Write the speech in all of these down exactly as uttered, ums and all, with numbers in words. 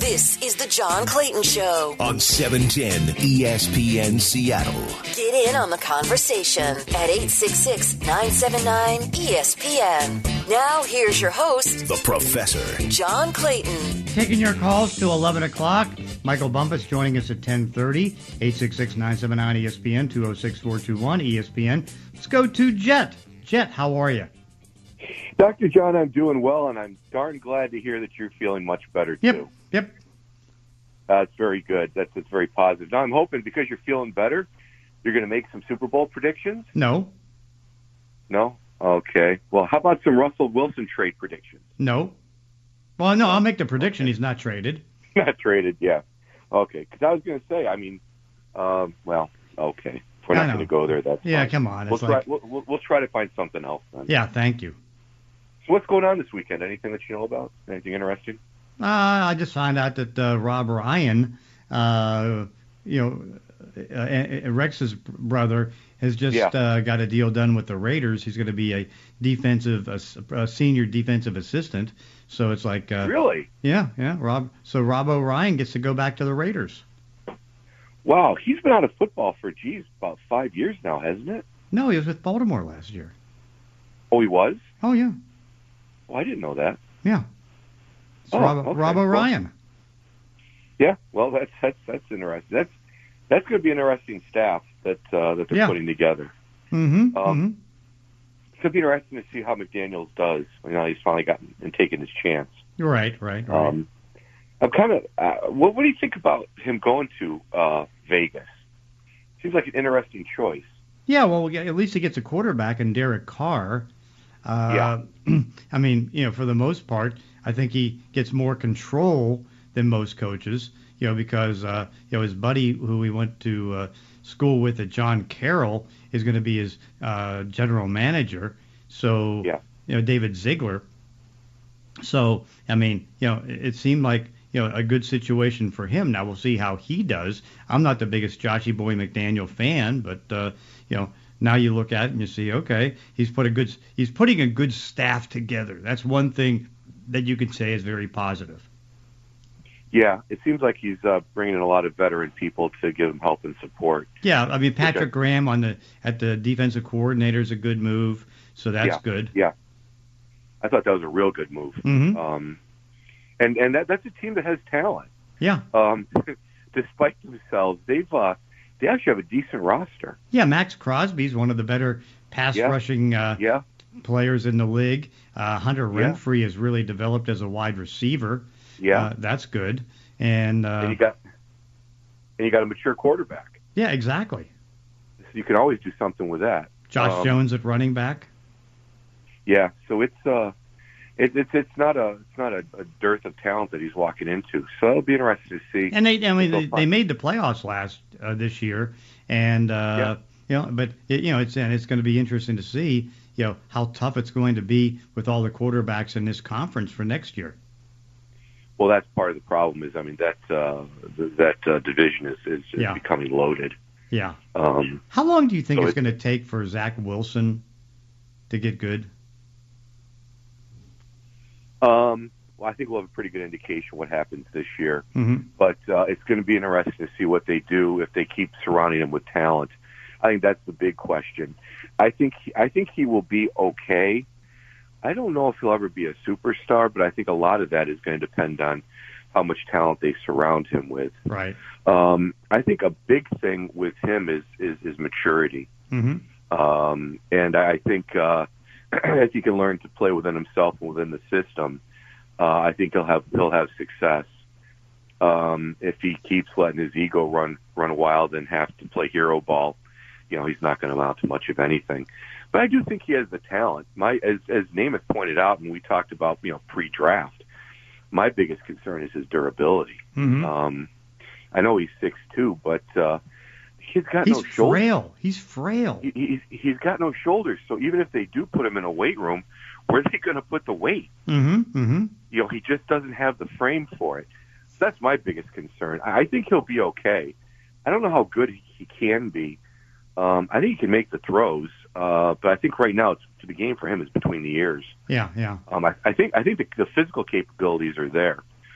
This is the John Clayton Show on seven ten E S P N Seattle. Get in on the conversation at eight six six, nine seven nine, E S P N. Now here's your host, the Professor, John Clayton. Taking your calls to eleven o'clock. Michael Bumpus joining us at ten thirty. eight six six, nine seven nine, E S P N, two oh six, four two one, E S P N. Let's go to Jet. Jet, how are you? Doctor John, I'm doing well, and I'm darn glad to hear that you're feeling much better, Yep, too. yep. That's very good. That's, that's very positive. Now, I'm hoping because you're feeling better, you're going to make some Super Bowl predictions? No. No? Okay. Well, how about some Russell Wilson trade predictions? No. Well, no, I'll make the prediction he's not traded. Not traded, yeah. Okay, because I was going to say, I mean, um, well, okay. If we're I not know. going to go there, that's Yeah, fine. come on. We'll It's try, like, we'll, we'll, we'll try to find something else then. yeah, thank you. So what's going on this weekend? Anything that you know about? Anything interesting? Uh, I just found out that uh, Rob Ryan, uh, you know, uh, uh, Rex's brother, has just Yeah. uh, got a deal done with the Raiders. He's going to be a defensive, a, a senior defensive assistant. So it's like, uh, Really? yeah, yeah, Rob. So Rob O'Ryan gets to go back to the Raiders. Wow, he's been out of football for, geez, about five years now, hasn't it? No, he was with Baltimore last year. Oh, he was? Oh yeah, Well, I didn't know that. yeah. It's Oh, Rob, okay. Rob O'Ryan. Yeah, well, that's that's that's interesting. That's that's going to be an interesting staff that uh, that they're Yeah. putting together. Mm-hmm. Um, mm-hmm. It's going to be interesting to see how McDaniels does. You know, he's finally gotten and taken his chance. Right, right, right. Um, I'm kind of. Uh, what, what do you think about him going to uh, Vegas? Seems like an interesting choice. Yeah, well, yeah, at least he gets a quarterback in Derek Carr. Uh, yeah. I mean, you know, for the most part, I think he gets more control than most coaches, you know, because, uh, you know, his buddy who he went to uh, school with at John Carroll is going to be his uh, general manager. So, Yeah. you know, David Ziegler. So, I mean, you know, it, it seemed like, you know, a good situation for him. Now we'll see how he does. I'm not the biggest Joshy Boy McDaniel fan, but, uh, you know, now you look at it and you see, okay, he's put a good, he's putting a good staff together. That's one thing that you could say is very positive. Yeah, it seems like he's uh, bringing in a lot of veteran people to give him help and support. Yeah, I mean Patrick Okay. Graham on the at the defensive coordinator is a good move, so that's yeah. good. Yeah, I thought that was a real good move. Mhm. Um, and and that that's a team that has talent. Yeah, Um, despite themselves, they've uh, they actually have a decent roster. yeah. Max Crosby's one of the better pass Yeah. rushing uh, Yeah, players in the league. Uh, Hunter Yeah. Renfrey has really developed as a wide receiver. yeah. Uh, that's good. And, uh, and you got and you got a mature quarterback. yeah, exactly. So you can always do something with that. Josh Um, Jones at running back. Yeah, so it's uh, it, it's it's not a it's not a, a dearth of talent that he's walking into. So it'll be interesting to see. And they, I mean, They'll they, find- they made the playoffs last uh, this year, and uh, you know, but it, you know, it's and it's going to be interesting to see, you know, how tough it's going to be with all the quarterbacks in this conference for next year. Well, that's part of the problem. Is I mean that uh, th- that uh, division is is, is Yeah. becoming loaded. Yeah. Um, How long do you think So it's it- going to take for Zach Wilson to get good? um, well, I think we'll have a pretty good indication what happens this year. Mm-hmm. But uh, it's going to be interesting to see what they do if they keep surrounding him with talent. I think that's the big question. I think he, I think he will be okay. I don't know if he'll ever be a superstar, but I think a lot of that is going to depend on how much talent they surround him with. Right. Um, I think a big thing with him is is, is maturity, Mm-hmm. um, and I think uh, as he can learn to play within himself and within the system, uh, I think he'll have he'll have success. Um, if he keeps letting his ego run run wild and have to play hero ball, you know, he's not going to amount to much of anything. But I do think he has the talent. My as as Namath pointed out, and we talked about, you know, pre-draft, my biggest concern is his durability. Mm-hmm. Um, I know he's six two, but uh, he's got He's no shoulders. frail. He's frail. He, he's, he's got no shoulders. So even if they do put him in a weight room, where are they going to put the weight? Mm-hmm. Mm-hmm. You know, he just doesn't have the frame for it. So that's my biggest concern. I I think he'll be okay. I don't know how good he he can be. Um, I think he can make the throws, uh, but I think right now it's, the game for him is between the ears. Yeah, yeah. Um, I, I think I think the, the physical capabilities are there,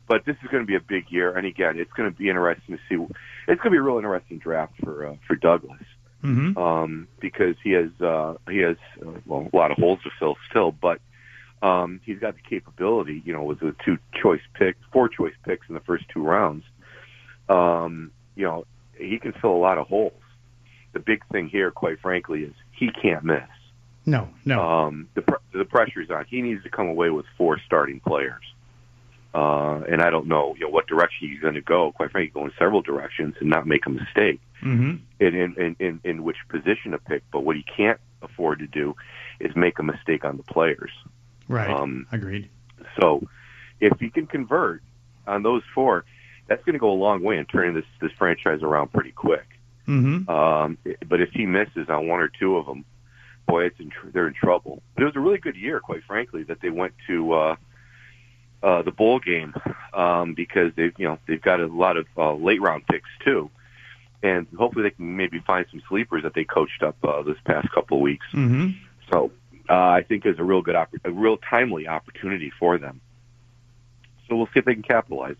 but this is going to be a big year, and again, it's going to be interesting to see. It's going to be a real interesting draft for uh, for Douglas, mm-hmm. um, because he has uh, he has uh, well, a lot of holes to fill still, but um, he's got the capability. You know, with the two choice picks, four choice picks in the first two rounds, um, you know, he can fill a lot of holes. The big thing here, quite frankly, is he can't miss. No, no. Um, the pr- the pressure's on. He needs to come away with four starting players, uh, and I don't know, you know, what direction he's going to go. Quite frankly, go in several directions and not make a mistake mm-hmm. in, in in in which position to pick. But what he can't afford to do is make a mistake on the players. Right. Um, Agreed. So, if he can convert on those four, that's going to go a long way in turning this this franchise around pretty quick. Mm-hmm. Um, but if he misses on one or two of them, boy, it's in tr- they're in trouble. It was a really good year, quite frankly, that they went to uh, uh, the bowl game um, because they, you know, they've got a lot of uh, late round picks too, and hopefully they can maybe find some sleepers that they coached up uh, this past couple of weeks. Mm-hmm. So uh, I think there's a real good, opp- a real timely opportunity for them. So we'll see if they can capitalize.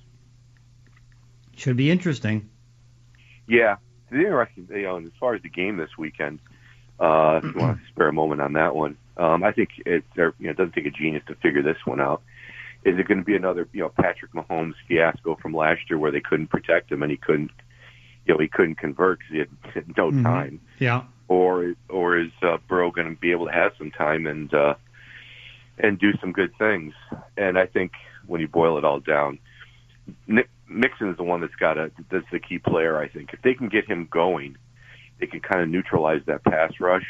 Should be interesting. Yeah. The interesting, you know, as far as the game this weekend, uh, if you want to spare a moment on that one, um, I think it, you know, it doesn't take a genius to figure this one out. Is it going to be another, you know, Patrick Mahomes fiasco from last year where they couldn't protect him and he couldn't, you know, he couldn't convert because he had, had no mm-hmm. time? Yeah. Or, or is uh, Burrow going to be able to have some time and uh, and do some good things? And I think when you boil it all down, Nick Mixon is the one that's got a that's the key player. I think if they can get him going, they can kind of neutralize that pass rush,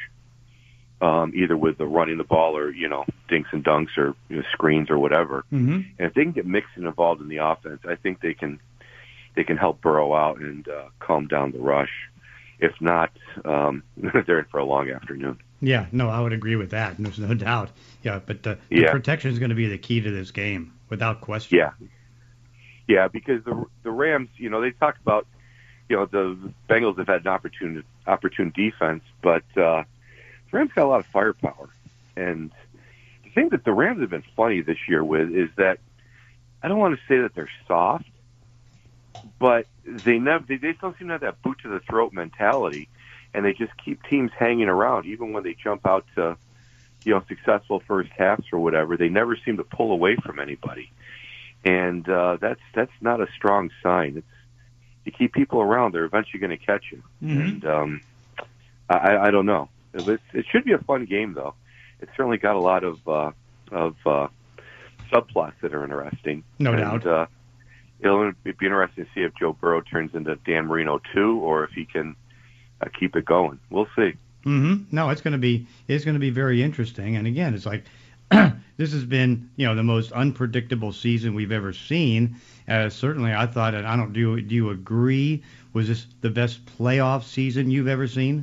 um, either with the running the ball or you know dinks and dunks or you know, screens or whatever. Mm-hmm. And if they can get Mixon involved in the offense, I think they can they can help Burrow out and uh, calm down the rush. If not, um, they're in for a long afternoon. Yeah, no, I would agree with that. There's no doubt. Yeah, but the, the yeah. protection is going to be the key to this game, without question. Yeah. Yeah, because the the Rams, you know, they talk about, you know, the Bengals have had an opportune opportune defense, but uh, the Rams got a lot of firepower. And the thing that the Rams have been funny this year with is that I don't want to say that they're soft, but they never they, they don't seem to have that boot to the throat mentality, and they just keep teams hanging around, even when they jump out to, you know, successful first halves or whatever. They never seem to pull away from anybody. And uh, that's that's not a strong sign. It's you keep people around; they're eventually going to catch you. Mm-hmm. And um, I, I don't know. It, it should be a fun game, though. It's certainly got a lot of uh, of uh, subplots that are interesting. No and, doubt. Uh, it'll be interesting to see if Joe Burrow turns into Dan Marino two, or if he can uh, keep it going. We'll see. Mm-hmm. No, it's going to be it's going to be very interesting. And again, it's like. This has been, you know, the most unpredictable season we've ever seen. Uh, certainly, I thought, and I don't do. Do you agree? Was this the best playoff season you've ever seen?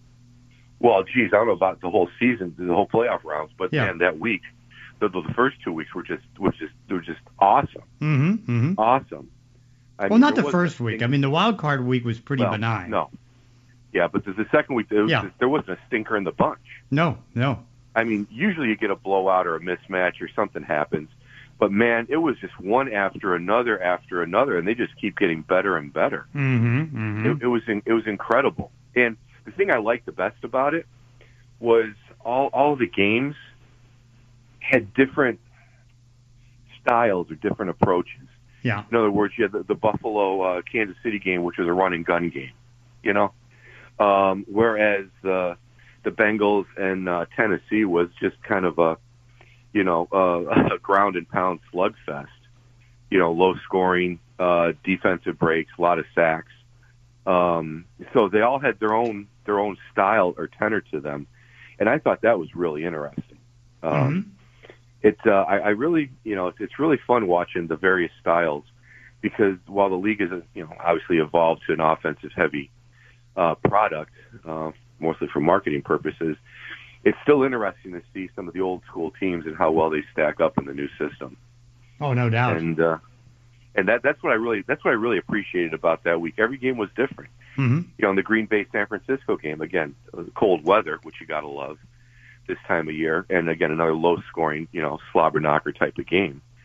Well, geez, I don't know about the whole season, the whole playoff rounds, but yeah. man, that week, the, the first two weeks were just, were just, they were just awesome. Mm-hmm. mm-hmm. Awesome. I well, mean, not the first week. Stinker. I mean, the wild card week was pretty well, benign. No. Yeah, but the, the second week, there, was yeah. just, there wasn't a stinker in the bunch. No, no. I mean, usually you get a blowout or a mismatch or something happens. But, man, it was just one after another after another, and they just keep getting better and better. Mm-hmm, mm-hmm. It, it was in, it was incredible. And the thing I liked the best about it was all, all the games had different styles or different approaches. Yeah. In other words, you had the, the Buffalo uh, Kansas City game, which was a run and gun game, you know, um, whereas uh, the Bengals and uh, Tennessee was just kind of a, you know, uh, a ground and pound slugfest. You know, low scoring, uh, defensive breaks, a lot of sacks. Um, so they all had their own their own style or tenor to them, and I thought that was really interesting. Um, mm-hmm. It's uh, I, I really, you know, it's, it's really fun watching the various styles because while the league is, you know, obviously evolved to an offensive heavy uh, product, uh, mostly for marketing purposes, it's still interesting to see some of the old school teams and how well they stack up in the new system. Oh, no doubt. And uh, and that that's what I really that's what I really appreciated about that week. Every game was different. Mm-hmm. You know, in the Green Bay San Francisco game, again, cold weather, which you gotta love this time of year, and again another low scoring, you know, slobber knocker type of game.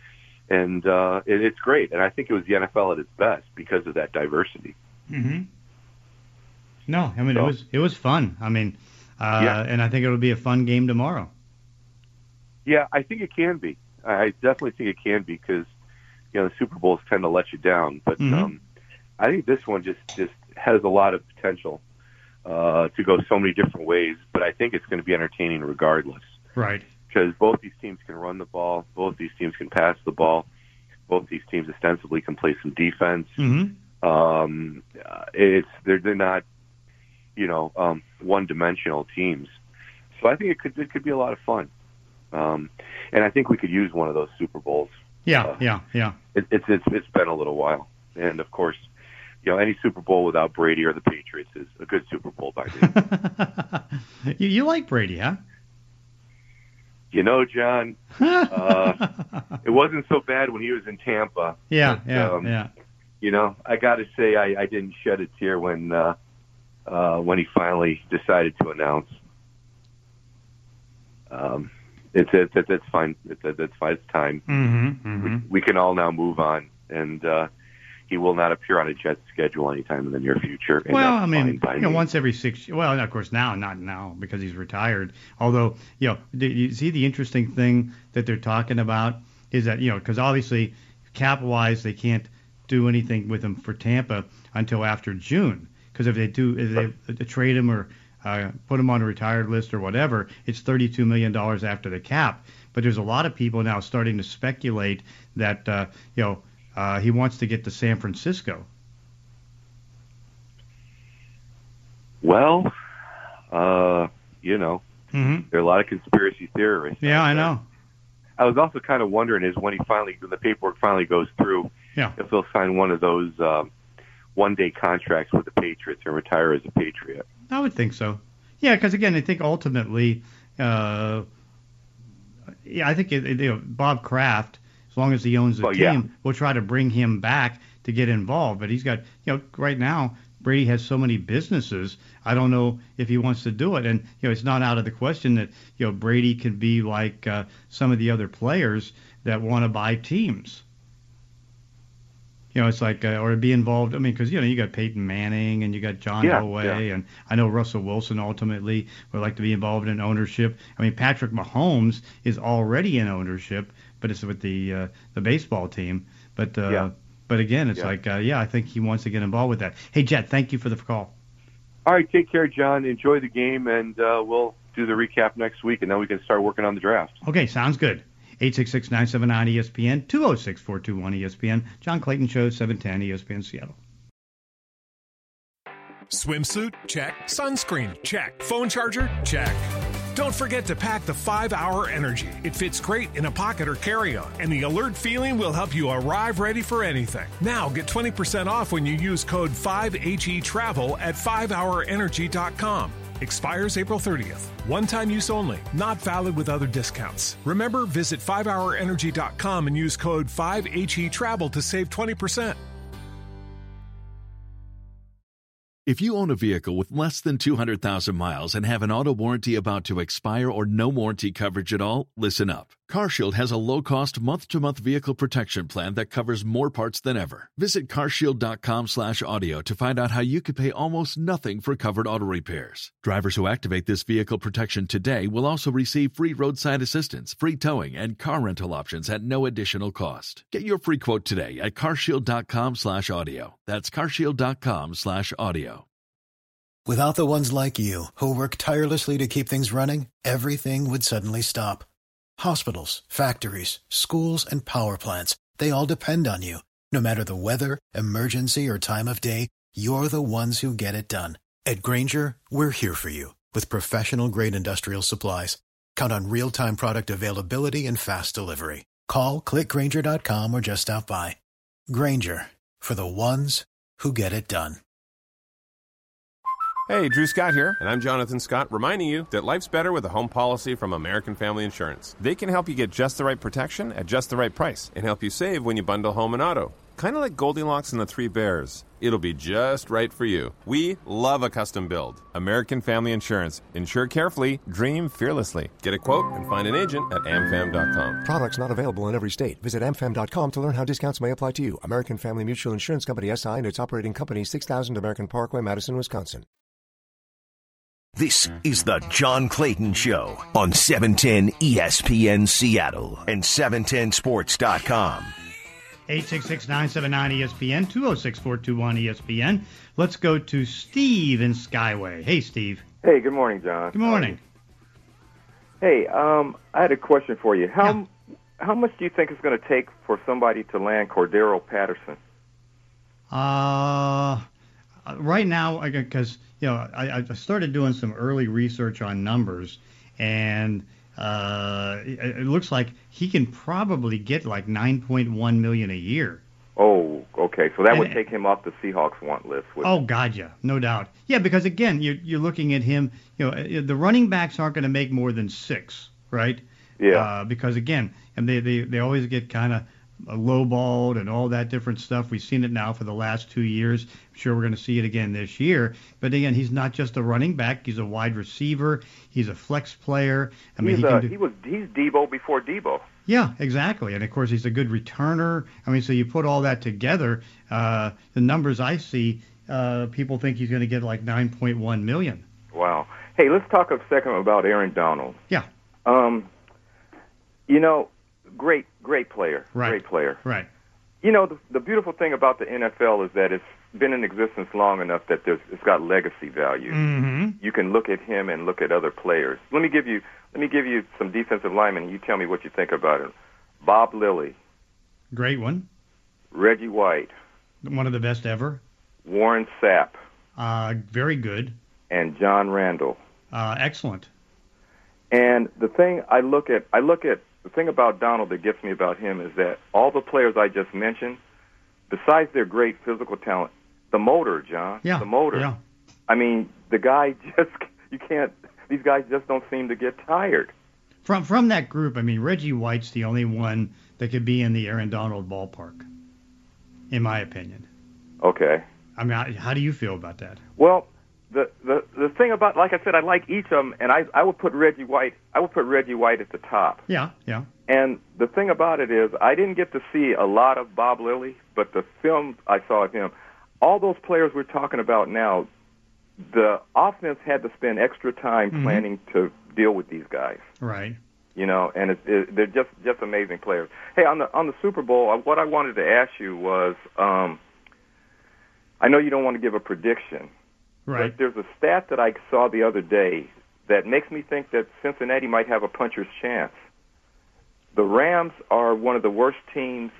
and uh, it, it's great. And I think it was the N F L at its best because of that diversity. Mm-hmm. No, I mean so, it was it was fun. I mean, uh, yeah. and I think it'll be a fun game tomorrow. Yeah, I think it can be. I definitely think it can be because you know the Super Bowls tend to let you down, but mm-hmm. um, I think this one just just has a lot of potential uh, to go so many different ways. But I think it's going to be entertaining regardless. Right. Because both these teams can run the ball, both these teams can pass the ball, both these teams ostensibly can play some defense. Mm-hmm. Um, it's they're they're not, you know, um, one-dimensional teams. So I think it could it could be a lot of fun, um, and I think we could use one of those Super Bowls. Yeah, uh, yeah, yeah. It, it's it's it's been a little while, and of course, you know, any Super Bowl without Brady or the Patriots is a good Super Bowl by me. you, you like Brady, huh? You know, John, uh, it wasn't so bad when he was in Tampa. Yeah, but, yeah, um, yeah. You know, I got to say, I, I didn't shed a tear when uh, uh, when he finally decided to announce. Um, it's it's it's, it's fine. It's it's fine. It's time. Mm-hmm, mm-hmm. We, we can all now move on, and uh, he will not appear on a Jets schedule anytime in the near future. And well, that's I mean, fine by you know, me. once every six. Well, of course now, not now because he's retired. Although, you know, did you see the interesting thing that they're talking about is that you know because obviously cap-wise they can't do anything with him for Tampa until after June because if they do if they, they trade him or uh, put him on a retired list or whatever, it's thirty-two million dollars after the cap. But there's a lot of people now starting to speculate that uh, you know uh, he wants to get to San Francisco. Well, uh, you know, mm-hmm. there are a lot of conspiracy theorists. Yeah, I know. I was also kind of wondering is when he finally, when the paperwork finally goes through, yeah. if he'll sign one of those um, one-day contracts with the Patriots and retire as a Patriot. I would think so. Yeah, because again, I think ultimately, uh, yeah, I think it, it, you know, Bob Kraft, as long as he owns the well, team, yeah. will try to bring him back to get involved. But he's got, you know, right now Brady has so many businesses. I don't know if he wants to do it, and you know, it's not out of the question that you know Brady could be like uh, some of the other players that want to buy teams. You know, it's like, uh, or be involved. I mean, because, you know, you got Peyton Manning and you got John yeah, Elway, yeah. and I know Russell Wilson ultimately would like to be involved in ownership. I mean, Patrick Mahomes is already in ownership, but it's with the uh, the baseball team. But uh, yeah. but again, it's yeah. like, uh, yeah, I think he wants to get involved with that. Hey, Jet, thank you for the call. All right, take care, John. Enjoy the game, and uh, we'll do the recap next week, and then we can start working on the draft. Okay, sounds good. eight six six, nine seven nine, E S P N, two oh six, four two one, E S P N. John Clayton Show, seven ten, E S P N Seattle. Swimsuit? Check. Sunscreen? Check. Phone charger? Check. Don't forget to pack the five hour Energy. It fits great in a pocket or carry-on, and the alert feeling will help you arrive ready for anything. Now get twenty percent off when you use code five H E Travel at five hour energy dot com. Expires April thirtieth. One-time use only. Not valid with other discounts. Remember, visit five hour energy dot com and use code five H E Travel to save twenty percent. If you own a vehicle with less than two hundred thousand miles and have an auto warranty about to expire or no warranty coverage at all, listen up. CarShield has a low-cost month-to-month vehicle protection plan that covers more parts than ever. Visit carshield.com slash audio to find out how you could pay almost nothing for covered auto repairs. Drivers who activate this vehicle protection today will also receive free roadside assistance, free towing, and car rental options at no additional cost. Get your free quote today at carshield.com slash audio. That's carshield.com slash audio. Without the ones like you, who work tirelessly to keep things running, everything would suddenly stop. Hospitals, factories, schools, and power plants, they all depend on you. No matter the weather, emergency, or time of day, you're the ones who get it done. At Grainger, we're here for you with professional-grade industrial supplies. Count on real-time product availability and fast delivery. Call, click Grainger dot com, or just stop by. Grainger, for the ones who get it done. Hey, Drew Scott here, and I'm Jonathan Scott, reminding you that life's better with a home policy from American Family Insurance. They can help you get just the right protection at just the right price and help you save when you bundle home and auto. Kind of like Goldilocks and the Three Bears. It'll be just right for you. We love a custom build. American Family Insurance. Insure carefully, dream fearlessly. Get a quote and find an agent at am fam dot com. Products not available in every state. Visit am fam dot com to learn how discounts may apply to you. American Family Mutual Insurance Company, S I, and its operating company, six thousand American Parkway, Madison, Wisconsin. This is the John Clayton Show on seven ten E S P N Seattle and seven ten sports dot com. eight six six, nine seven nine, E S P N, two oh six, four two one, E S P N. Let's go to Steve in Skyway. Hey, Steve. Hey, good morning, John. Good morning. Hey, um, I had a question for you. How Yeah. how much do you think it's going to take for somebody to land Cordero Patterson? Uh, right now, because, you know, I, I started doing some early research on numbers, and uh, it, it looks like he can probably get like nine point one million dollars a year. Oh, okay. So that And- would take him off the Seahawks want list. wouldn't Oh, God, yeah, no doubt. Yeah, because again, you're you're looking at him. You know, the running backs aren't going to make more than six, right? Yeah. Uh, because again, and they they, they always get kind of lowballed and all that different stuff. We've seen it now for the last two years. I'm sure we're going to see it again this year. But again, he's not just a running back. He's a wide receiver. He's a flex player. I mean, he's, he can uh, do. he was he's Debo before Debo. Yeah, exactly. And of course, he's a good returner. I mean, so you put all that together, uh, the numbers I see, uh, people think he's going to get like nine point one million. Wow. Hey, let's talk a second about Aaron Donald. Yeah. Um, you know, great, great player. Right. Great player. Right. You know, the, the beautiful thing about the N F L is that it's been in existence long enough that there's, it's got legacy value. Mm-hmm. You can look at him and look at other players. Let me give you let me give you some defensive linemen, and you tell me what you think about it. Bob Lilly, Great one. Reggie White, One of the best ever. Warren Sapp, Uh, very good. and John Randall. Uh, excellent. And the thing I look at, I look at the thing about Donald that gets me about him is that all the players I just mentioned, besides their great physical talent, the motor, John, Yeah. the motor. Yeah. I mean, the guy just you can't. These guys just don't seem to get tired. From from that group, I mean, Reggie White's the only one that could be in the Aaron Donald ballpark, in my opinion. Okay. I mean, I- how do you feel about that? Well, the, the the thing about, like I said, I like each of them, and I I would put Reggie White. I would put Reggie White at the top. Yeah, yeah. And the thing about it is, I didn't get to see a lot of Bob Lilly, but the film I saw of him, all those players we're talking about now, the offense had to spend extra time Mhm. planning to deal with these guys. Right. You know, and it, it, they're just just amazing players. Hey, on the on the Super Bowl, what I wanted to ask you was, um, I know you don't want to give a prediction, Right. but there's a stat that I saw the other day that makes me think that Cincinnati might have a puncher's chance. The Rams are one of the worst teams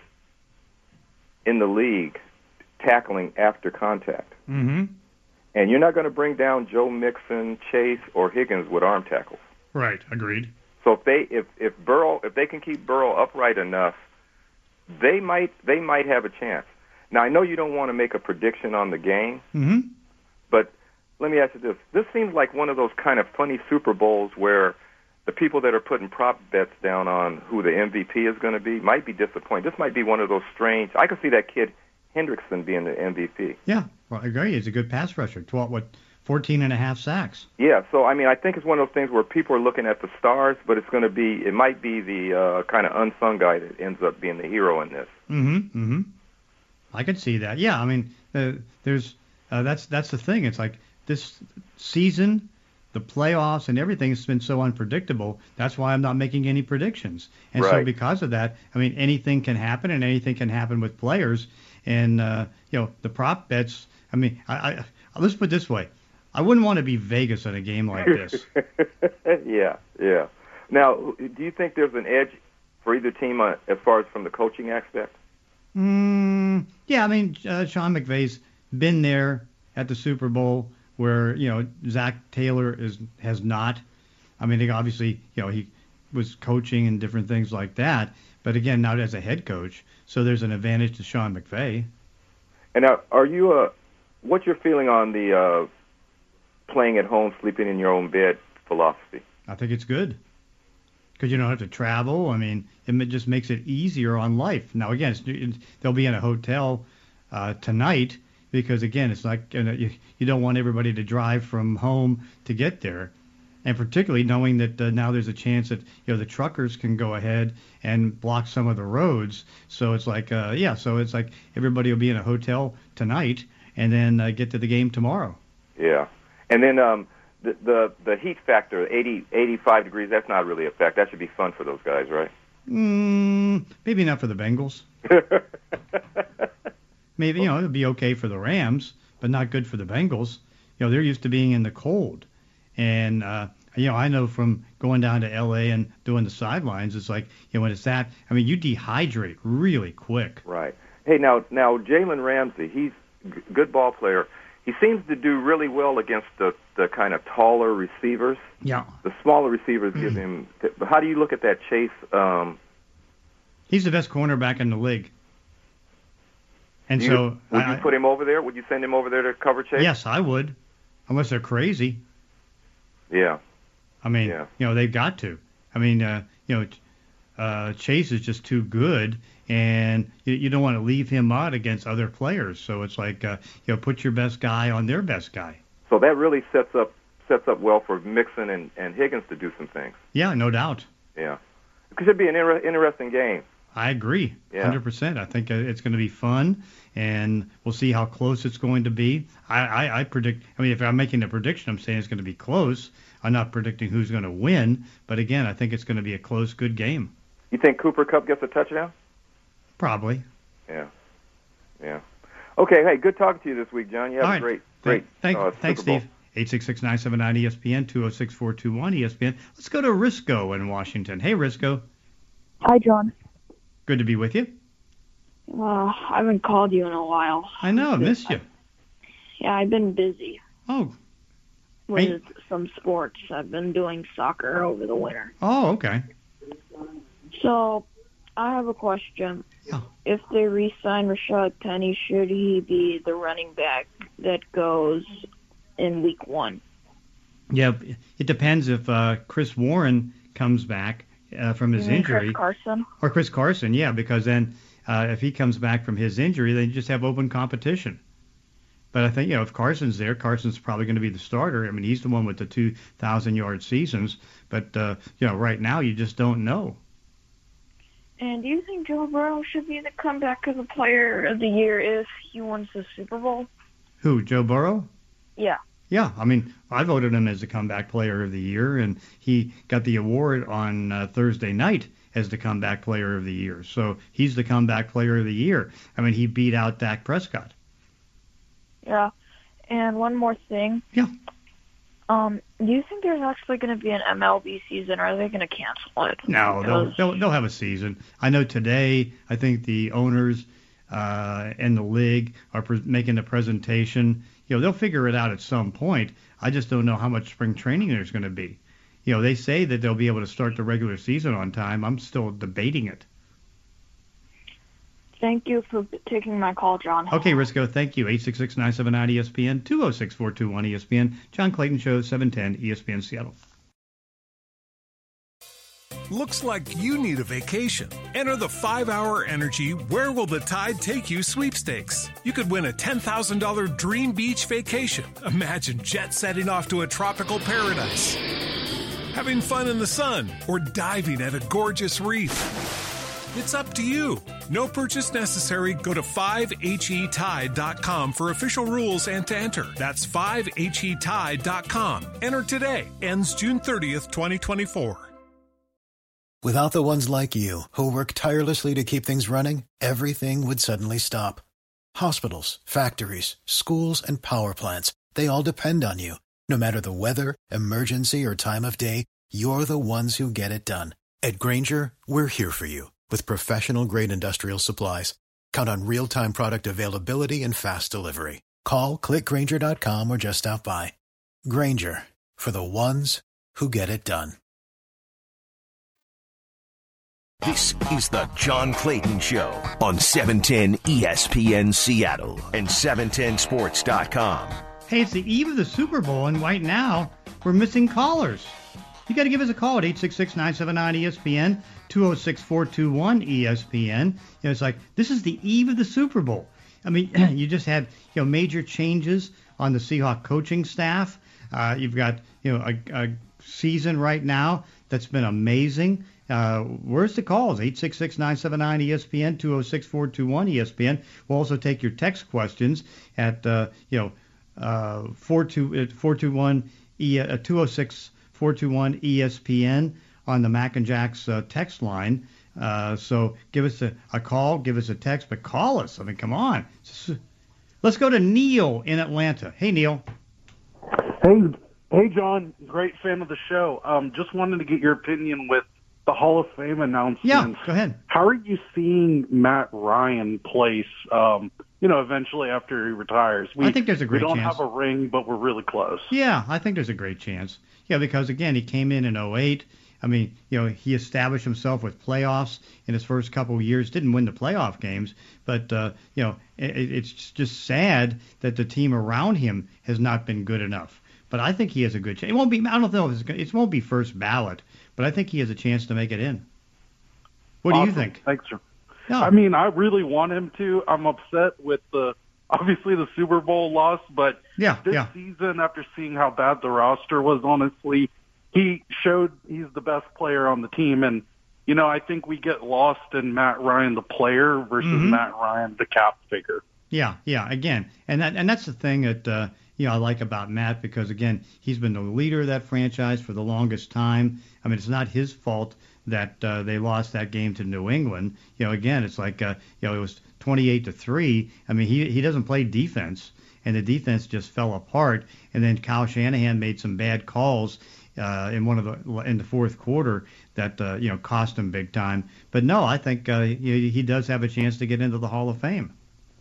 in the league tackling after contact. Mm-hmm. And you're not going to bring down Joe Mixon, Chase, or Higgins with arm tackles. Right. Agreed. So if they if if Burrow if they can keep Burrow upright enough, they might they might have a chance. Now I know you don't want to make a prediction on the game, Mm-hmm. but let me ask you this: this seems like one of those kind of funny Super Bowls where the people that are putting prop bets down on who the M V P is going to be might be disappointed. This might be one of those strange. I can see that kid Hendrickson being the M V P. Yeah. Well, I agree. He's a good pass rusher. Twelve, what, fourteen and a half sacks. Yeah, so I mean, I think it's one of those things where people are looking at the stars, but it's going to be, it might be the uh, kind of unsung guy that ends up being the hero in this. Mm-hmm. Mm-hmm. I could see that. Yeah. I mean, uh, there's uh, that's that's the thing. It's like this season, the playoffs and everything has been so unpredictable. That's why I'm not making any predictions. And so Right. because of that, I mean, anything can happen, and anything can happen with players. And uh, you know, the prop bets. I mean, I, I let's put it this way. I wouldn't want to be Vegas in a game like this. yeah, yeah. Now, do you think there's an edge for either team uh, as far as from the coaching aspect? Mm, yeah, I mean, uh, Sean McVay's been there at the Super Bowl where, you know, Zach Taylor is has not. I mean, he obviously, you know, he was coaching and different things like that. But again, not as a head coach. So there's an advantage to Sean McVay. And now, are you, uh, what's your feeling on the uh, playing at home, sleeping in your own bed philosophy? I think it's good. because you don't have to travel. I mean, it just makes it easier on life. Now, again, it's, it's, they'll be in a hotel uh, tonight because, again, it's like you, know, you, you don't want everybody to drive from home to get there. And particularly knowing that uh, now there's a chance that, you know, the truckers can go ahead and block some of the roads. So it's like, uh, yeah, so it's like everybody will be in a hotel tonight and then uh, get to the game tomorrow. Yeah. And then um, the, the the heat factor, eighty, eighty-five degrees, that's not really a fact. That should be fun for those guys, right? Mm, maybe not for the Bengals. Maybe, you know, it'll be okay for the Rams, but not good for the Bengals. You know, they're used to being in the cold. And, uh, you know, I know from going down to L A and doing the sidelines, it's like, you know, when it's that, I mean, you dehydrate really quick. Right. Hey, now, now Jalen Ramsey, he's a good ball player. He seems to do really well against the, the kind of taller receivers. Yeah. The smaller receivers give him – how do you look at that Chase? Um, He's the best cornerback in the league. And you, so – Would I, you put him over there? Would you send him over there to cover Chase? Yes, I would, unless they're crazy. Yeah. I mean, yeah. you know, they've got to. I mean, uh, you know, uh, Chase is just too good, and you, you don't want to leave him out against other players. So it's like, uh, you know, put your best guy on their best guy. So that really sets up sets up well for Mixon and, and Higgins to do some things. Yeah, no doubt. Yeah. It should be an inter- interesting game. I agree, yeah. one hundred percent. I think it's going to be fun, and we'll see how close it's going to be. I, I, I predict, I mean, if I'm making a prediction, I'm saying it's going to be close. I'm not predicting who's going to win, but again, I think it's going to be a close, good game. You think Cooper Kupp gets a touchdown? Probably. Yeah. Yeah. Okay, hey, good talking to you this week, John. You have All a right. great, great Thank, uh, Thanks, Super Bowl. Steve. eight six six, nine seven nine, E S P N, two oh six, four two one, E S P N. Let's go to Risco in Washington. Hey, Risco. Hi, John. Good to be with you. Uh, I haven't called you in a while. I know, I missed you. Yeah, I've been busy. Oh. With Hey. some sports. I've been doing soccer over the winter. Oh, okay. So, I have a question. Yeah. If they re-sign Rashad Penny, should he be the running back that goes in week one? Yeah, it depends if uh, Chris Warren comes back uh, from his You mean injury. Chris Carson? Or Chris Carson, yeah, because then uh, if he comes back from his injury, they just have open competition. But I think, you know, if Carson's there, Carson's probably going to be the starter. I mean, he's the one with the two thousand yard seasons. But, uh, you know, right now you just don't know. And do you think Joe Burrow should be the comeback of the player of the year if he wins the Super Bowl? Who, Joe Burrow? Yeah. Yeah, I mean, I voted him as the comeback player of the year, and he got the award on uh, Thursday night as the comeback player of the year. So he's the comeback player of the year. I mean, he beat out Dak Prescott. Yeah. And one more thing. Yeah. Um, do you think there's actually going to be an M L B season, or are they going to cancel it? No, they'll, they'll they'll have a season. I know today, I think the owners uh, and the league are pre- making a presentation. You know, they'll figure it out at some point. I just don't know how much spring training there's going to be. You know, they say that they'll be able to start the regular season on time. I'm still debating it. Thank you for taking my call, John. Okay, Risco, thank you. eight six six, nine seven nine, E S P N, two oh six, four two one, E S P N. John Clayton Show, seven ten, E S P N Seattle. Looks like you need a vacation. Enter the five hour Energy Where Will the Tide Take You sweepstakes. You could win a ten thousand dollars dream beach vacation. Imagine jet setting off to a tropical paradise, having fun in the sun, or diving at a gorgeous reef. It's up to you. No purchase necessary. Go to five H E tide dot com for official rules and to enter. That's five H E tide dot com. Enter today. Ends June thirtieth, twenty twenty-four. Without the ones like you, who work tirelessly to keep things running, everything would suddenly stop. Hospitals, factories, schools, and power plants, they all depend on you. No matter the weather, emergency, or time of day, you're the ones who get it done. At Grainger, we're here for you with professional-grade industrial supplies. Count on real-time product availability and fast delivery. Call, click Grainger dot com, or just stop by. Grainger, for the ones who get it done. This is the John Clayton Show on seven ten E S P N Seattle and seven ten sports dot com. Hey, it's the eve of the Super Bowl, and right now we're missing callers. you got to give us a call at eight six six, nine seven nine, E S P N, two oh six, four two one, E S P N. You know, it's like, this is the eve of the Super Bowl. I mean, you just had, you know, major changes on the Seahawks coaching staff. Uh, you've got, you know, a, a season right now that's been amazing. Uh, where's the calls? eight six six, nine seven nine, E S P N, two oh six, four two one, E S P N. We'll also take your text questions at, uh, you know, uh, four two one, E, uh, two oh six, four two one, E S P N on the Mac and Jack's uh, text line. Uh, so give us a, a call, give us a text, but call us. I mean, come on. Let's go to Neil in Atlanta. Hey, Neil. Hey, hey, John. Great fan of the show. Um, just wanted to get your opinion with the Hall of Fame announcements. Yeah, go ahead. How are you seeing Matt Ryan place, um, you know, eventually after he retires? We, I think there's a great chance. We don't chance. have a ring, but we're really close. Yeah, I think there's a great chance. Yeah, because, again, he came in in oh eight. I mean, you know, he established himself with playoffs in his first couple of years. Didn't win the playoff games, but, uh, you know, it, it's just sad that the team around him has not been good enough. But I think he has a good chance. It won't be, I don't know if it's, it won't be first ballot, but I think he has a chance to make it in. What Awesome. do you think? Thanks, sir. No. I mean, I really want him to. I'm upset with the, obviously, the Super Bowl loss, but yeah, this yeah. season, after seeing how bad the roster was, honestly, he showed he's the best player on the team. And, you know, I think we get lost in Matt Ryan, the player, versus mm-hmm. Matt Ryan, the cap figure. Yeah, yeah, again. And that and that's the thing that, uh, you know, I like about Matt because, again, he's been the leader of that franchise for the longest time. I mean, it's not his fault that uh, they lost that game to New England. You know, again, it's like, uh, you know, it was twenty-eight to three. I mean, he he doesn't play defense, and the defense just fell apart. And then Kyle Shanahan made some bad calls uh, in one of the in the fourth quarter that uh, you know cost him big time. But no, I think uh, he, he does have a chance to get into the Hall of Fame.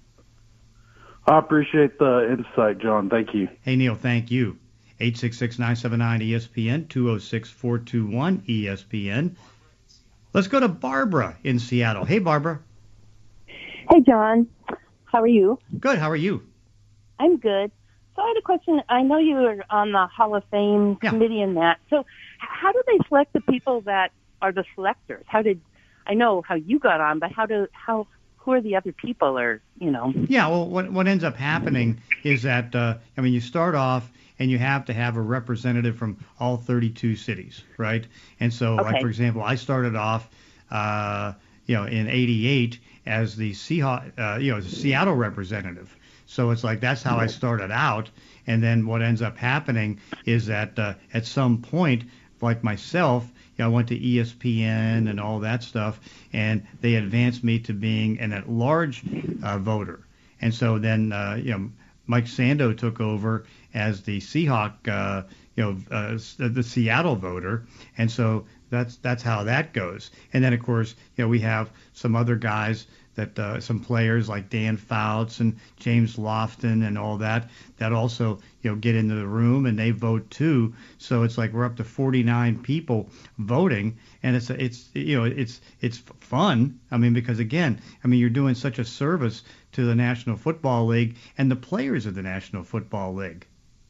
I appreciate the insight, John. Thank you. Hey, Neil, thank you. eight six six, nine seven nine, E S P N, two oh six, four two one, E S P N. Let's go to Barbara in Seattle. Hey, Barbara. Hey, John. How are you? Good. How are you? I'm good. So I had a question. I know you were on the Hall of Fame yeah. committee and that. So how do they select the people that are the selectors? How did I know how you got on, but how do how who are the other people, or you know? Yeah. Well, what what ends up happening is that uh, I mean, you start off and you have to have a representative from all thirty-two cities, right? And so, okay. like for example, I started off, uh, you know, in eighty-eight as the Seahawks, uh, you know, the Seattle representative. So it's like that's how I started out. And then what ends up happening is that uh, at some point, like myself, you know, I went to E S P N and all that stuff, and they advanced me to being an at-large uh, voter. And so then, uh, you know, Mike Sando took over as the Seahawk, uh, you know, uh, the Seattle voter, and so that's that's how that goes. And then, of course, you know, we have some other guys that uh, some players like Dan Fouts and James Lofton and all that that also, you know, get into the room and they vote too. So it's like we're up to forty-nine people voting, and it's it's you know it's it's fun. I mean, because again, I mean, you're doing such a service to the National Football League and the players of the National Football League.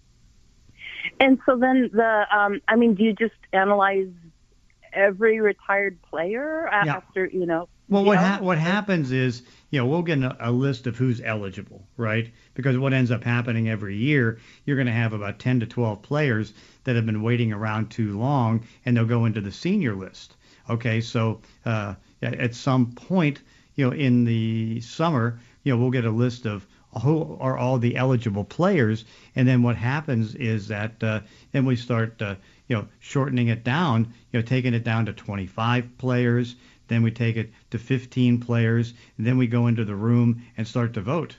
And so then the, um, I mean, do you just analyze every retired player after, yeah. you know? Well, you what know? ha- what happens is, you know, we'll get a, a list of who's eligible, right? Because what ends up happening every year, you're going to have about ten to twelve players that have been waiting around too long, and they'll go into the senior list. Okay, so uh, at some point, you know, in the summer, you know, we'll get a list of who are all the eligible players, and then what happens is that uh, then we start, uh, you know, shortening it down, you know, taking it down to twenty-five players, then we take it to fifteen players, and then we go into the room and start to vote.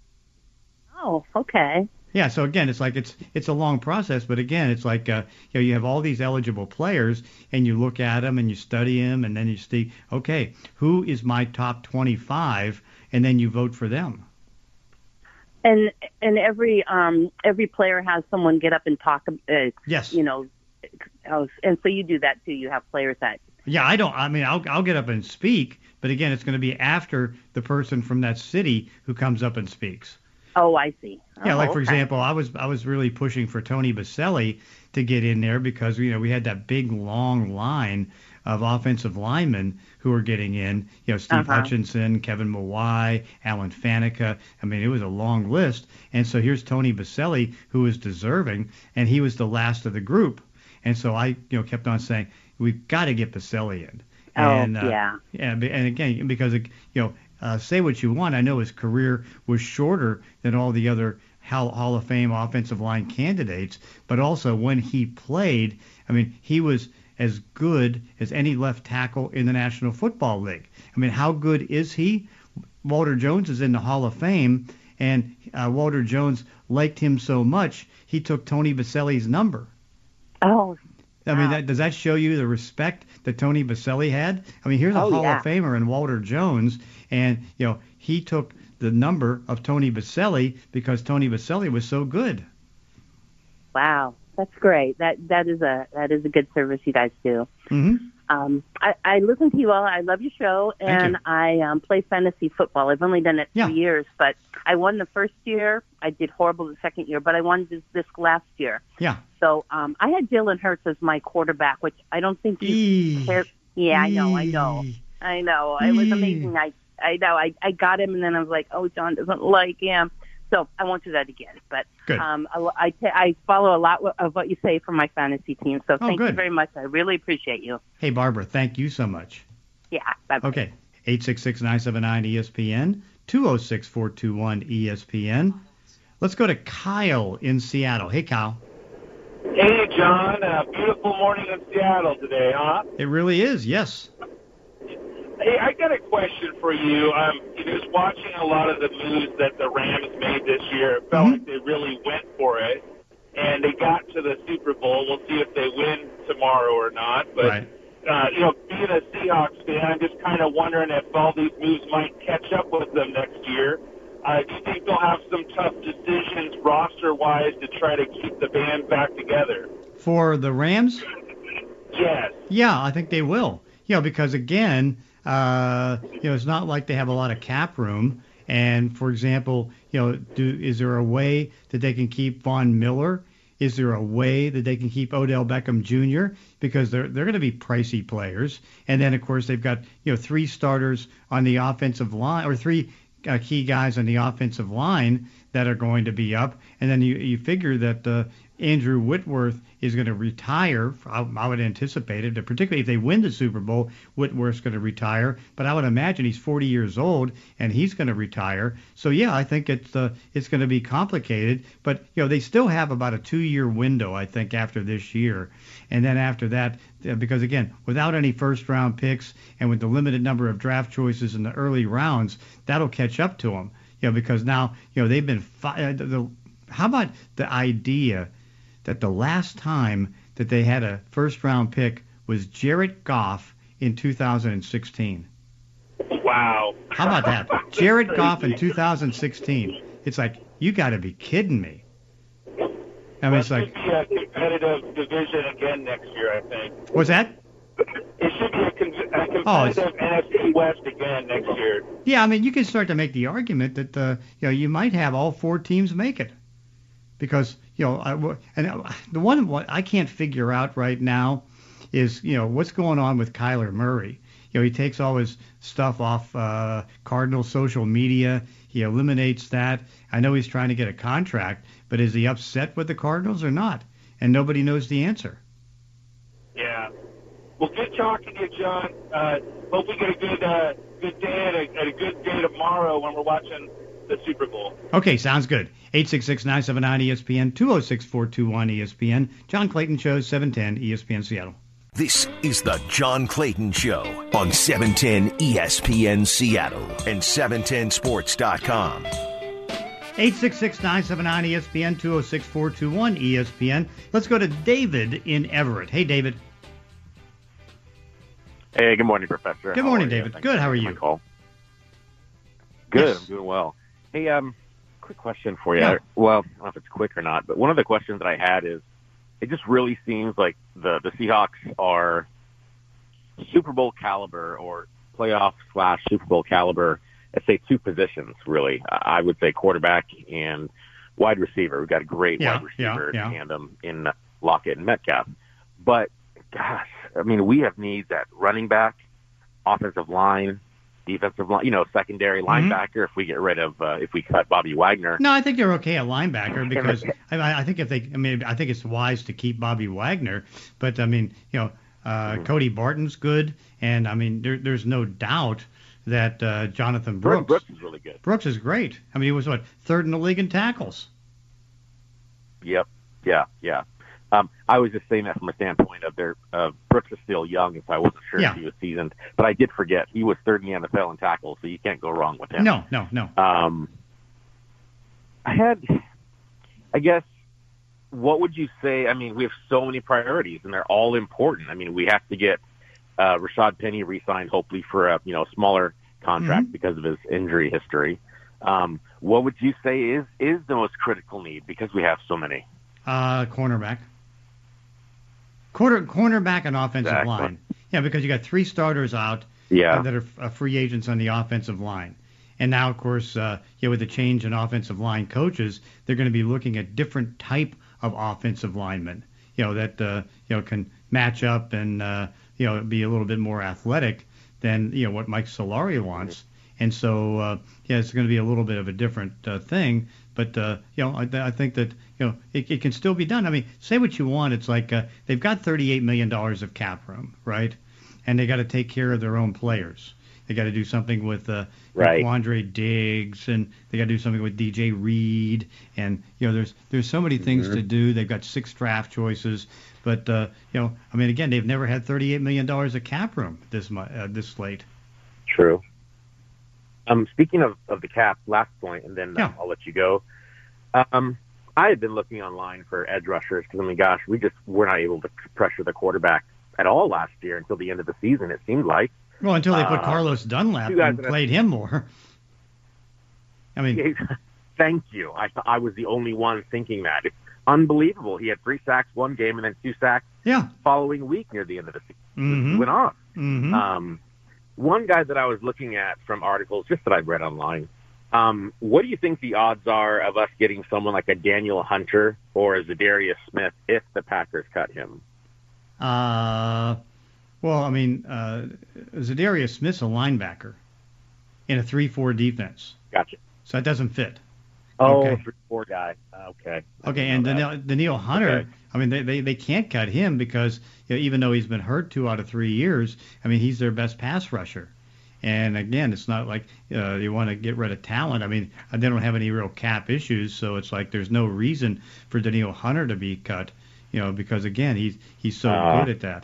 Oh, okay. Yeah, so again, it's like it's it's a long process, but again, it's like uh, you know, you have all these eligible players, and you look at them and you study them, and then you see, okay, who is my top twenty-five, and then you vote for them. And and every um every player has someone get up and talk. Uh, yes. You know, and so you do that too. You have players that. Yeah, I don't. I mean, I'll I'll get up and speak, but again, it's going to be after the person from that city who comes up and speaks. Oh, I see. Yeah, oh, like for okay. example, I was I was really pushing for Tony Baselli to get in there because you know we had that big long line of offensive linemen who were getting in. You know, Steve Uh-huh. Hutchinson, Kevin Mawai, Alan Faneca. I mean, it was a long list. And so here's Tony Baselli, who was deserving, and he was the last of the group. And so I, you know, kept on saying we've got to get Baselli in. Oh, And, uh, yeah. Yeah, and again, because you know. Uh, say what you want. I know his career was shorter than all the other Hall, Hall of Fame offensive line candidates, but also when he played, I mean, he was as good as any left tackle in the National Football League. I mean, how good is he? Walter Jones is in the Hall of Fame, and uh, Walter Jones liked him so much, he took Tony Baselli's number. Oh, I mean, that, does that show you the respect that Tony Baselli had? I mean, here's a Oh, Hall yeah. of Famer in Walter Jones, and you know he took the number of Tony Baselli because Tony Baselli was so good. Wow, that's great. That that is a that is a good service you guys do. Mm-hmm. Um, I, I listen to you all. I love your show, and you. I um, play fantasy football. I've only done it Yeah. three years, but I won the first year. I did horrible the second year, but I won this, this last year. Yeah. So um, I had Jalen Hurts as my quarterback, which I don't think you Eee. care. Yeah, I know, I know, I know. It was Eee. amazing. I I know. I I got him, and then I was like, oh, John doesn't like him. So I won't do that again. But Good. um, I, I, t- I follow a lot of what you say from my fantasy team. So Oh, thank you good. very much. I really appreciate you. Hey, Barbara, thank you so much. Yeah. Bye-bye. Okay, eight six six, nine seven nine, E S P N, two oh six, four two one, E S P N. Let's go to Kyle in Seattle. Hey, Kyle. Hey, John. Uh, beautiful morning in Seattle today, huh? It really is, yes. Hey, I got a question for you. Um, you know, just watching a lot of the moves that the Rams made this year, it felt like they really went for it, and they got to the Super Bowl. We'll see if they win tomorrow or not. But, Right. uh, you know, being a Seahawks fan, I'm just kind of wondering if all these moves might catch up with them next year. Uh, do you think they'll have some tough decisions roster-wise to try to keep the band back together? For the Rams? Yes. Yeah, I think they will. You know, because again, uh, you know, it's not like they have a lot of cap room. And for example, you know, do is there a way that they can keep Von Miller? Is there a way that they can keep Odell Beckham Junior? Because they're they're going to be pricey players. And then of course they've got you know three starters on the offensive line or three uh, key guys on the offensive line that are going to be up. And then you you figure that uh, Andrew Whitworth is going to retire. I, I would anticipate it, particularly if they win the Super Bowl, Whitworth's going to retire. But I would imagine he's forty years old and he's going to retire. So yeah, I think it's uh, it's going to be complicated. But you know, they still have about a two-year window, I think, after this year, and then after that, uh, because again, without any first-round picks and with the limited number of draft choices in the early rounds, that'll catch up to them. You know, because now you know they've been. Fi- uh, the, the, how about the idea that the last time that they had a first-round pick was Jared Goff in two thousand sixteen. Wow. How about that? Jared Goff in two thousand sixteen. It's like, you got to be kidding me. I mean, it's like, It should be a competitive division again next year, I think. what's that? It should be a, con- a Oh, it's- competitive N F C West again next year. Yeah, I mean, you can start to make the argument that, uh, you know, you might have all four teams make it. Because, you know, I, and the one what I can't figure out right now is, you know, what's going on with Kyler Murray. You know, he takes all his stuff off uh, Cardinal social media. He eliminates that. I know he's trying to get a contract, but is he upset with the Cardinals or not? And nobody knows the answer. Yeah. Well, good talking to you, John. Uh, hope we get a good uh, good day and a, and a good day tomorrow when we're watching the Super Bowl. Okay, sounds good. eight six six, nine seven nine, E S P N, two oh six, four two one, E S P N. John Clayton Show, seven ten, E S P N Seattle. This is the John Clayton Show on seven ten E S P N Seattle and seven ten sports dot com. eight six six, nine seven nine, E S P N, two oh six, four two one, E S P N. Let's go to David in Everett. Hey, David. Hey, good morning, Professor. Good How morning, are you? David. Thanks Good, for how are taking you? my call. Good, Yes. I'm doing well. Hey, um, quick question for you. Yeah. Well, I don't know if it's quick or not, but one of the questions that I had is, it just really seems like the, the Seahawks are Super Bowl caliber or playoff slash Super Bowl caliber I'd say two positions, really. I would say quarterback and wide receiver. We've got a great Yeah, wide receiver yeah, yeah. tandem in Lockett and Metcalf. But, gosh, I mean, we have needs at running back, offensive line, defensive line, you know, secondary Mm-hmm. linebacker. If we get rid of, uh, if we cut Bobby Wagner. No, I think they're okay at linebacker because I, I think if they, I mean, I think it's wise to keep Bobby Wagner, but I mean, you know, uh, Mm-hmm. Cody Barton's good, and I mean, there, there's no doubt that uh, Jonathan Brooks, Brooks, Brooks is really good. Brooks is great. I mean, he was what third in the league in tackles. Yep. Yeah. Yeah. Um, I was just saying that from a standpoint of their uh, Brooks is still young, and so I wasn't sure Yeah. if he was seasoned. But I did forget he was third in the N F L in tackles, so you can't go wrong with him. No, no, no. Um, I had, I guess, what would you say? I mean, we have so many priorities, and they're all important. I mean, we have to get uh, Rashad Penny re-signed, hopefully for a you know smaller contract Mm-hmm. because of his injury history. Um, what would you say is is the most critical need because we have so many? Uh, cornerback. Quarter, cornerback and offensive Exactly. line. Yeah, because you got three starters out Yeah. uh, that are uh, free agents on the offensive line. And now, of course, uh, you know, with the change in offensive line coaches, they're going to be looking at different type of offensive linemen, you know, that, uh, you know, can match up and, uh, you know, be a little bit more athletic than, you know, what Mike Solari wants. And so, uh, yeah, it's going to be a little bit of a different uh, thing. But, uh, you know, I, I think that, you know, it, it can still be done. I mean, say what you want. It's like uh, they've got thirty-eight million dollars of cap room, right? And they got to take care of their own players. They got to do something with uh, Right. Quandre Diggs, and they got to do something with D J Reed. And, you know, there's there's so many things Mhm. to do. They've got six draft choices. But, uh, you know, I mean, again, they've never had thirty-eight million dollars of cap room this mu- uh, this late. True. Um, speaking of, of the cap, last point, and then uh, Yeah. I'll let you go. Um, I had been looking online for edge rushers because, I mean, gosh, we just were not able to pressure the quarterback at all last year until the end of the season, it seemed like. Well, until they put Uh, Carlos Dunlap you guys and that have- played him more. I mean, Thank you. I th- I was the only one thinking that. It's unbelievable. He had three sacks one game and then two sacks yeah. following week near the end of the season. Mm-hmm. He went off. Mm-hmm. Um, one guy that I was looking at from articles just that I've read online, um, what do you think the odds are of us getting someone like a Daniel Hunter or a Zadarius Smith if the Packers cut him? Uh, well, I mean, uh, Zadarius Smith's a linebacker in a three four defense. Gotcha. So that doesn't fit. Oh, Okay. three, four guy. Okay. Okay, and Daniel, Daniel Hunter, Okay. I mean, they, they, they can't cut him because, you know, even though he's been hurt two out of three years, I mean, he's their best pass rusher. And again, it's not like uh, you want to get rid of talent. I mean, they don't have any real cap issues, so it's like there's no reason for Daniel Hunter to be cut, you know, because again, he's he's so Uh, good at that.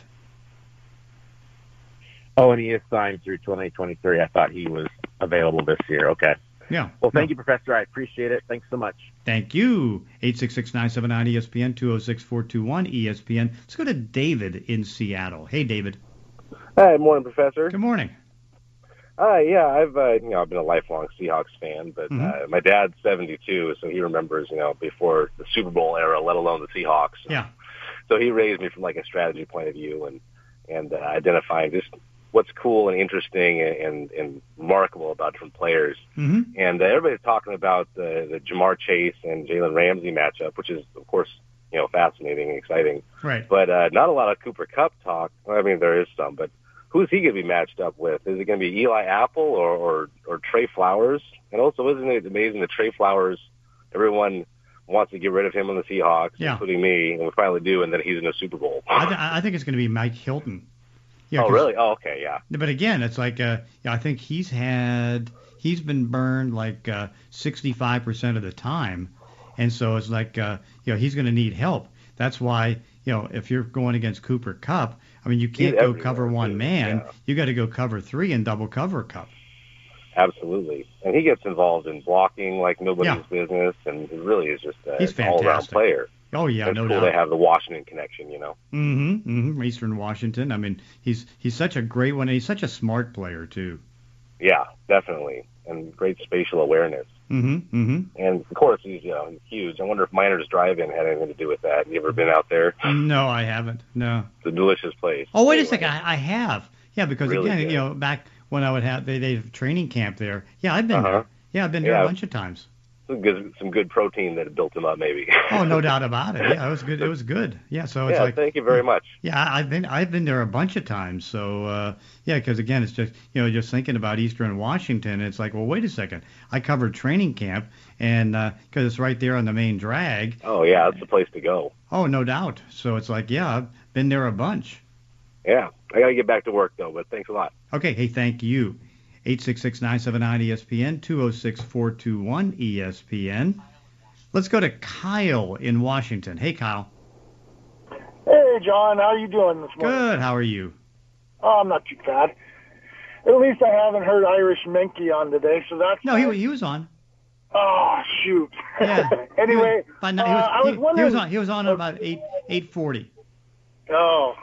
Oh, and he is signed through twenty twenty-three. I thought he was available this year. Okay. Yeah. Well, thank you, Professor. I appreciate it. Thanks so much. Thank you. eight six six, nine seven nine, E S P N, two oh six, four two one, E S P N. Let's go to David in Seattle. Hey, David. Hi, morning, Professor. Good morning. Uh, yeah, I've uh, you know I've been a lifelong Seahawks fan, but Mhm. uh, my dad's seventy-two, so he remembers you know before the Super Bowl era, let alone the Seahawks. Yeah. So he raised me from like a strategy point of view and and uh, identifying just what's cool and interesting and, and, and remarkable about different players. Mm-hmm. And uh, everybody's talking about the, the Jamar Chase and Jalen Ramsey matchup, which is of course you know fascinating and exciting. Right. But uh, not a lot of Cooper Kupp talk. I mean, there is some, but who's he going to be matched up with? Is it going to be Eli Apple or, or, or Trey Flowers? And also, isn't it amazing that Trey Flowers, everyone wants to get rid of him on the Seahawks, Yeah. including me, and we finally do, and then he's in a Super Bowl. I, th- I think it's going to be Mike Hilton. Yeah, oh, 'cause- really? Oh, okay, yeah. But again, it's like uh, yeah, I think he's had he's been burned like uh, sixty-five percent of the time, and so it's like uh, you know he's going to need help. That's why you know if you're going against Cooper Kupp, I mean you can't He's go everywhere, cover one too, man. yeah. You got to go cover three and double cover Kupp. Absolutely. And he gets involved in blocking like nobody's Yeah. business, and he really is just a, He's an all-around fantastic. player. Oh yeah, it's no cool doubt. they have the Washington connection, you know. Mm-hmm, mm-hmm. Eastern Washington. I mean, he's he's such a great one. And he's such a smart player too. Yeah, definitely. And great spatial awareness. Mm-hmm, mm-hmm. And of course, he's you know he's huge. I wonder if Miners Drive-In had anything to do with that. You ever been out there? No, I haven't. No. It's a delicious place. Oh, wait a Anyway. second. I, I have. Yeah, because Really again, good. you know, back when I would have they they have training camp there. Yeah, I've been Uh-huh. there. Yeah, I've been there Yeah. a bunch of times. Some good, some good protein that built him up, maybe. Oh, no doubt about it. Yeah, it was good. It was good. Yeah, so it's yeah, like thank you very much. yeah, I- I've been I've been there a bunch of times. So uh, yeah, because again, it's just you know just thinking about Eastern Washington. It's like, well, wait a second. I covered training camp, and because it's right there on the main drag. Oh yeah, that's the place to go. Oh, no doubt. So it's like, yeah, I've been there a bunch. Yeah, I got to get back to work though, but thanks a lot. Okay, hey, thank you. eight six six, nine seven nine, E S P N, two oh six, four two one, E S P N. Let's go to Kyle in Washington. Hey, Kyle. Hey, John, how you doing this morning? Good. How are you? Oh, I'm not too bad. At least I haven't heard Irish Minky on today, so that's No, he he was on. Oh, shoot. Yeah. Anyway, But no, uh, he was, I was he, wondering... he was on. He was on at about eight eight forty. Oh.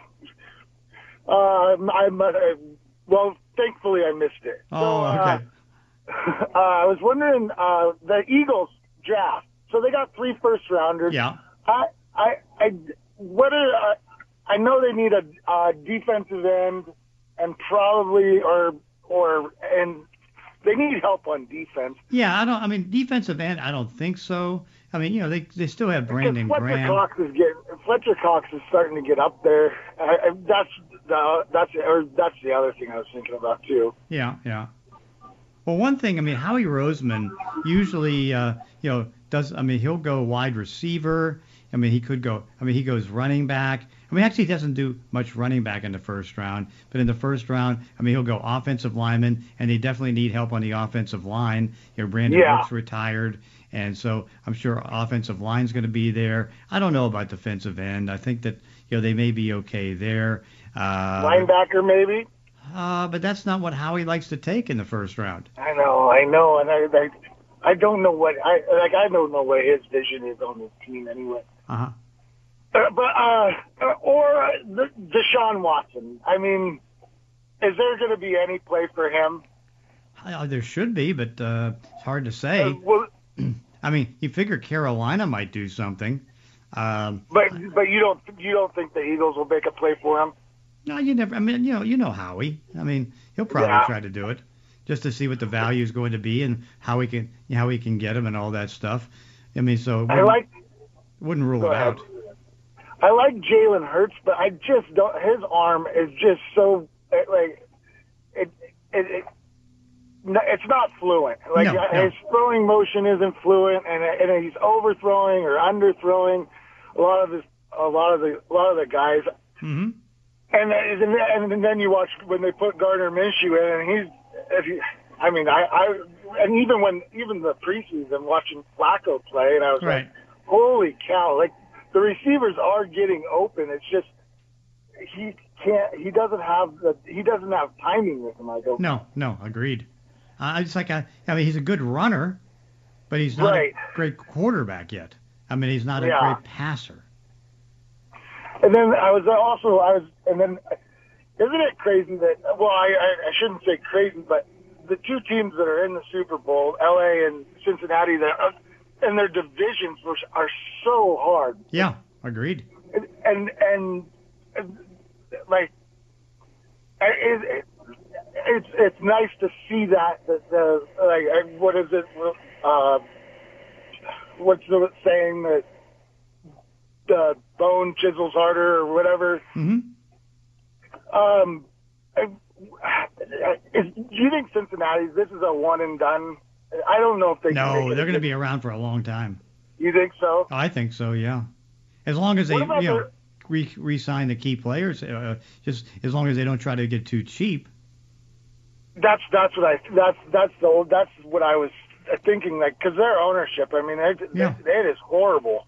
Uh, I'm, uh, well, thankfully I missed it. Oh, So, uh, okay. uh, I was wondering, uh, the Eagles draft. So they got three first rounders. Yeah. I, I, I, what are, uh, I know they need a, uh defensive end and probably, or, or, and they need help on defense. Yeah, I don't. I mean, defensive end. I don't think so. I mean, you know, they they still have Brandon Fletcher Graham. Cox is getting, Fletcher Cox is starting to get up there. I, I, that's the, that's, or that's the other thing I was thinking about too. Yeah, yeah. Well, one thing, I mean, Howie Roseman usually, uh, you know, does. I mean, he'll go wide receiver. I mean, he could go. I mean, he goes running back. I mean, actually, he doesn't do much running back in the first round. But in the first round, I mean, he'll go offensive lineman, and they definitely need help on the offensive line. You know, Brandon Yeah. Brooks retired, and so I'm sure offensive line's going to be there. I don't know about defensive end. I think that you know they may be okay there. Uh, Linebacker maybe. Uh, but that's not what Howie likes to take in the first round. I know, I know, and I, I, I don't know what I like. I don't know what his vision is on this team anyway. Uh-huh. Uh, but uh, uh, or uh, the, Deshaun Watson. I mean, is there going to be any play for him? Uh, there should be, but uh, it's hard to say. Uh, well, I mean, you figure Carolina might do something. Um, but but you don't you don't think the Eagles will make a play for him? no, you never. I mean, you know, you know Howie. I mean, he'll probably Yeah. try to do it just to see what the value is going to be and how he can how he can get him and all that stuff. I mean, so it I wouldn't, like wouldn't rule Go it ahead. out. I like Jalen Hurts, but I just don't. His arm is just so it, like it it. it no, it's not fluent. Like No, uh, no. his throwing motion isn't fluent, and and he's overthrowing or underthrowing a lot of his a lot of the a lot of the guys. Mm-hmm. And and and then you watch when they put Gardner Minshew in, and he's if you, I mean I I and even when even the preseason watching Flacco play, and I was Right. like, holy cow! Like the receivers are getting open. It's just he can't. He doesn't have the. He doesn't have timing with him. I don't. No, no, agreed. Uh, I just like I, I mean, he's a good runner, but he's not Right. a great quarterback yet. I mean, he's not a Yeah. great passer. And then I was also I was and then isn't it crazy that well I I, I shouldn't say crazy, but the two teams that are in the Super Bowl, L A and Cincinnati, that are, and their divisions were, are so hard. Yeah, agreed. And and, and, and like it, it, it's it's nice to see that that the like what is it uh, what's the saying that the bone chisels harder or whatever. Mm-hmm. Um, I, is, do you think Cincinnati? This is a one and done. I don't know if they. can No, make it they're going to again. be around for a long time. You think so? I think so, yeah. As long as they, What about you know, the- re- re-sign the key players, uh, just as long as they don't try to get too cheap. That's that's what I that's that's the that's what I was thinking. Like, because their ownership, I mean, it, Yeah. it, it is horrible.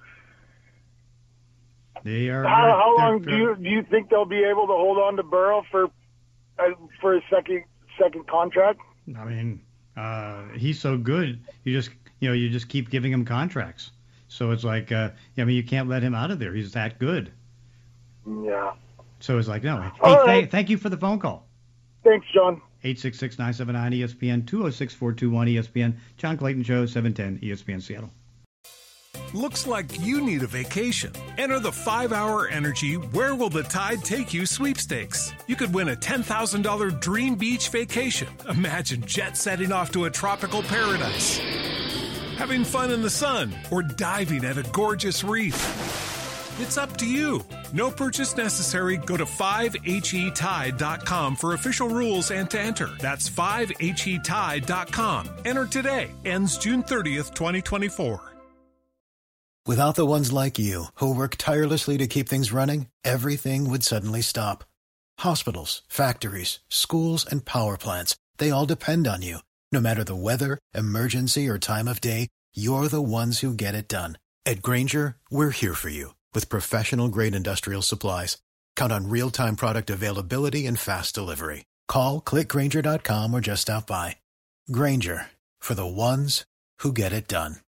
They are. How, how they're- long do you do you think they'll be able to hold on to Burrow for uh, for a second second contract? I mean, uh, he's so good. You just, you know, you just keep giving him contracts. So it's like, uh, I mean, you can't let him out of there. He's that good. Yeah. So it's like, no. Hey, All thank, right. thank you for the phone call. Thanks, John. eight six six, nine seven nine, E S P N, two oh six, four two one, E S P N. John Clayton Show, seven ten, E S P N Seattle. Looks like you need a vacation. Enter the five hour Energy Where Will the Tide Take You sweepstakes. You could win a ten thousand dollars dream beach vacation. Imagine jet setting off to a tropical paradise, having fun in the sun, or diving at a gorgeous reef. It's up to you. No purchase necessary. Go to five H E tide dot com for official rules and to enter. That's five H E tide dot com. Enter today. Ends June thirtieth, twenty twenty-four. Without the ones like you, who work tirelessly to keep things running, everything would suddenly stop. Hospitals, factories, schools, and power plants, they all depend on you. No matter the weather, emergency, or time of day, you're the ones who get it done. At Grainger, we're here for you with professional-grade industrial supplies. Count on real-time product availability and fast delivery. Call, click Grainger dot com, or just stop by. Grainger, for the ones who get it done.